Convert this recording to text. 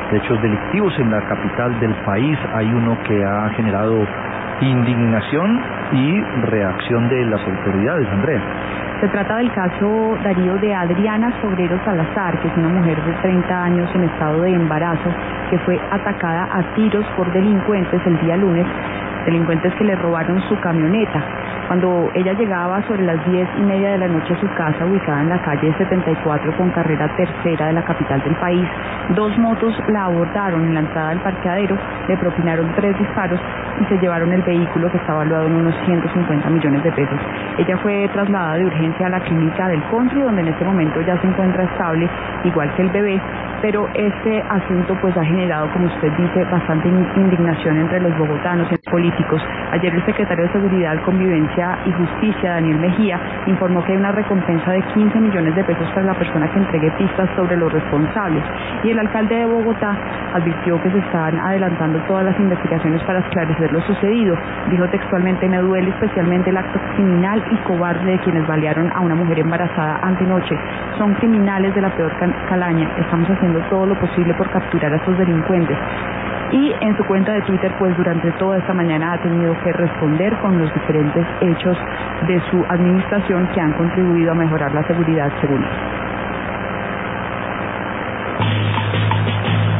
hechos delictivos en la capital del país. Hay uno que ha generado indignación y reacción de las autoridades. Andrea. Se trata del caso, Darío, de Adriana Sobrero Salazar, que es una mujer de 30 años en estado de embarazo, que fue atacada a tiros por delincuentes el día lunes, delincuentes que le robaron su camioneta. Cuando ella llegaba sobre las 10:30 de la noche a su casa, ubicada en la calle 74 con carrera tercera de la capital del país, 2 motos la abordaron en la entrada del parqueadero, le propinaron 3 disparos y se llevaron el vehículo, que está valuado en unos 150 millones de pesos. Ella fue trasladada de urgencia a la clínica del Country, donde en este momento ya se encuentra estable, igual que el bebé, pero este asunto pues ha generado, como usted dice, bastante indignación entre los bogotanos y los políticos. Ayer el secretario de Seguridad, Convivencia y Justicia, Daniel Mejía, informó que hay una recompensa de 15 millones de pesos para la persona que entregue pistas sobre los responsables. Y el alcalde de Bogotá advirtió que se están adelantando todas las investigaciones para esclarecer lo sucedido. Dijo textualmente: me duele especialmente el acto criminal y cobarde de quienes balearon a una mujer embarazada antenoche. Son criminales de la peor calaña. Estamos haciendo todo lo posible por capturar a estos delincuentes. Y en su cuenta de Twitter, pues durante toda esta mañana ha tenido que responder con los diferentes hechos de su administración que han contribuido a mejorar la seguridad, según él.